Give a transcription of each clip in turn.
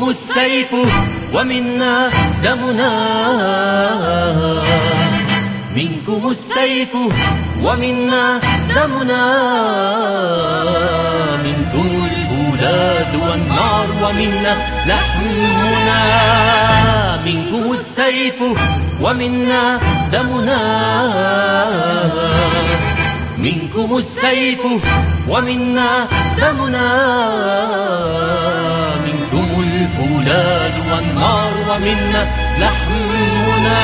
السيف ومنا دمنا، منكم السيف ومنا دمنا، منكم الفولاذ والنار ومنا لحمنا، منكم السيف ومنا دمنا، منكم السيف ومنا دمنا، منكم الفولاذ والنار ومنا لحمنا.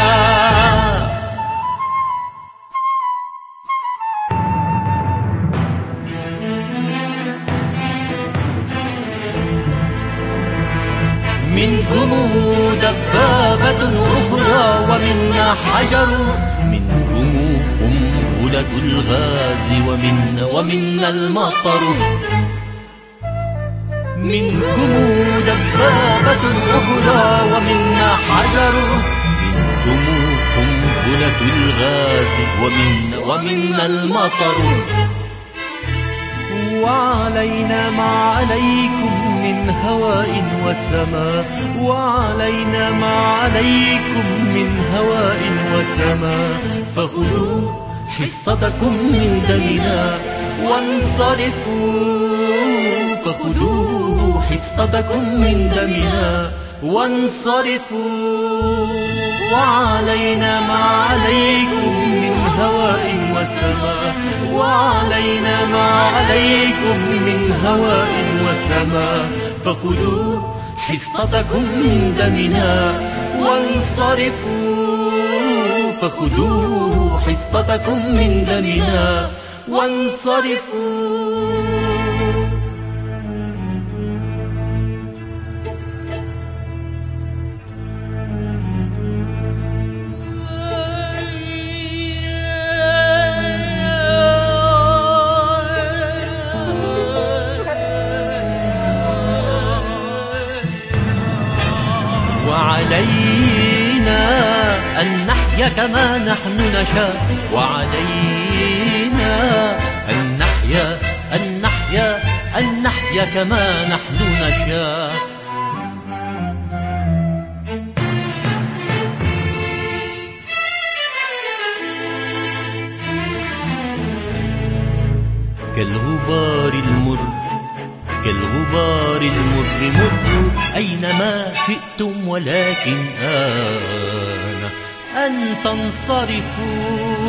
منكم دبابة أخرى ومنا حجر، منكم قنبلة الغاز ومنا المطر، منكم دبابة أخرى ومنا حجر، منكم قنبلة الغاز ومنا المطر، وعلينا ما عليكم من هواء وسماء، وعلينا ما عليكم من هواء وسماء، فخذوا حصتكم من دمنا وانصرفوا، فخذوا حصتكم من دمنا وانصرفوا، وعلينا ما عليكم من هواء وسماء، وعلينا ما عليكم من هواء وسماء، فخذوا حصتكم من دمنا وانصرفوا، فخذوا حصتكم من دمنا وانصرفوا. وعلينا أن نحيا كما نحن نشاء، وعلينا أن نحيا كما نحن نشاء. كالغبار المر، كالغبار المر مروا أينما شئتم، ولكن آن أن تنصرفوا.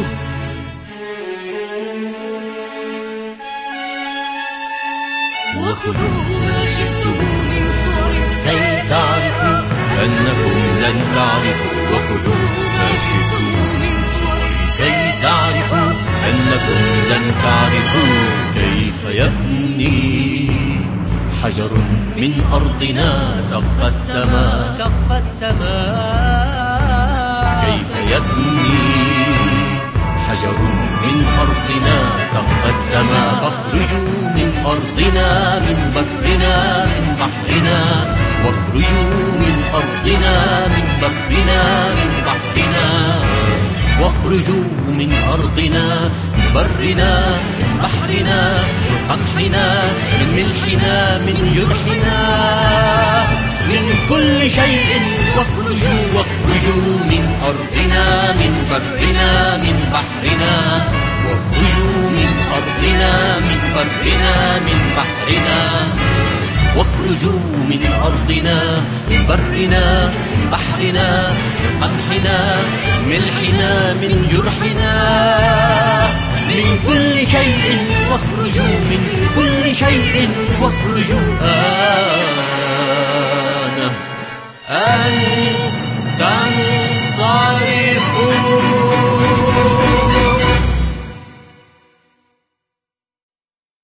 وخذوا ما شئتم من صور كي تعرفوا أنكم لن تعرفوا، وخذوا ما شئتم من صور كي تعرفوا أنكم لن تعرفوا. كيف يبني حجر من أرضنا سقف السماء، سقف السماء، كيف يبني حجر من أرضنا سقف السماء. فاخرجوا من أرضنا من برنا من بحرنا، واخرجوا من أرضنا من برنا من بحرنا، واخرجوا من أرضنا من برنا من بحرنا من قمحنا من ملحنا من جرحنا من كل شيء. واخرجوا واخرجوا من أرضنا من برنا من بحرنا، واخرجوا من أرضنا من برنا من بحرنا، واخرجوا من أرضنا من برنا من بحرنا من قمحنا من ملحنا من جرحنا من كل شيء. واخرجوا من كل شيء، واخرجوا